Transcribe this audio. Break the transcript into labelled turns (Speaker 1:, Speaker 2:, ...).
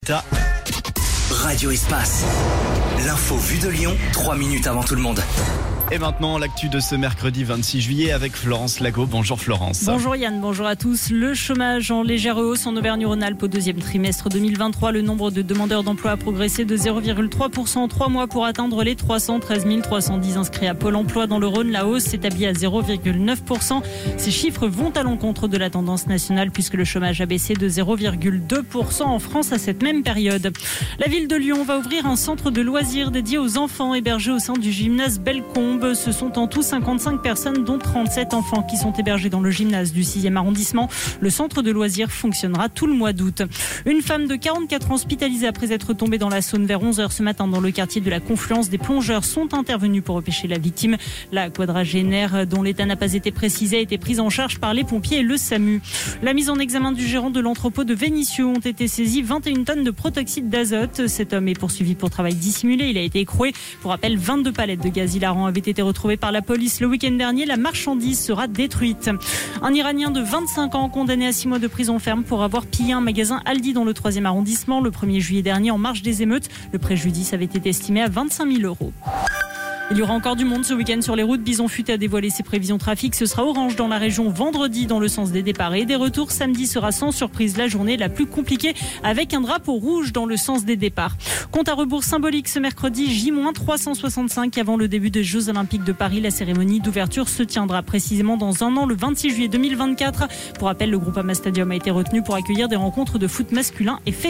Speaker 1: Radio Espace. L'info vue de Lyon, 3 minutes avant tout le monde.
Speaker 2: Et maintenant, l'actu de ce mercredi 26 juillet avec Florence Lago. Bonjour Florence.
Speaker 3: Bonjour Yann, bonjour à tous. Le chômage en légère hausse en Auvergne-Rhône-Alpes au deuxième trimestre 2023. Le nombre de demandeurs d'emploi a progressé de 0,3% en 3 mois pour atteindre les 313 310 inscrits à Pôle emploi. Dans le Rhône, la hausse s'établit à 0,9%. Ces chiffres vont à l'encontre de la tendance nationale puisque le chômage a baissé de 0,2% en France à cette même période. La ville de Lyon va ouvrir un centre de loisirs dédié aux enfants hébergés au sein du gymnase Bellecombe. Ce sont en tout 55 personnes, dont 37 enfants qui sont hébergés dans le gymnase du 6e arrondissement. Le centre de loisirs fonctionnera tout le mois d'août. Une femme de 44 ans hospitalisée après être tombée dans la Saône vers 11h ce matin dans le quartier de la Confluence. Des plongeurs sont intervenus pour repêcher la victime. La quadragénaire, dont l'état n'a pas été précisé, a été prise en charge par les pompiers et le SAMU. La mise en examen du gérant de l'entrepôt de Vénissieux ont été saisies 21 tonnes de protoxyde d'azote. Cet homme est poursuivi pour travail dissimulé. Il a été écroué. Pour rappel, 22 palettes de gaz hilarant avaient été retrouvées par la police le week-end dernier. La marchandise sera détruite. Un Iranien de 25 ans condamné à 6 mois de prison ferme pour avoir pillé un magasin Aldi dans le 3e arrondissement le 1er juillet dernier en marge des émeutes. Le préjudice avait été estimé à 25 000 €. Il y aura encore du monde ce week-end sur les routes. Bison Futé a dévoilé ses prévisions trafic. Ce sera orange dans la région vendredi dans le sens des départs et des retours. Samedi sera sans surprise la journée la plus compliquée avec un drapeau rouge dans le sens des départs. Compte à rebours symbolique ce mercredi J-365 avant le début des Jeux Olympiques de Paris. La cérémonie d'ouverture se tiendra précisément dans un an, le 26 juillet 2024. Pour rappel, le Groupama Stadium a été retenu pour accueillir des rencontres de foot masculin et féminin.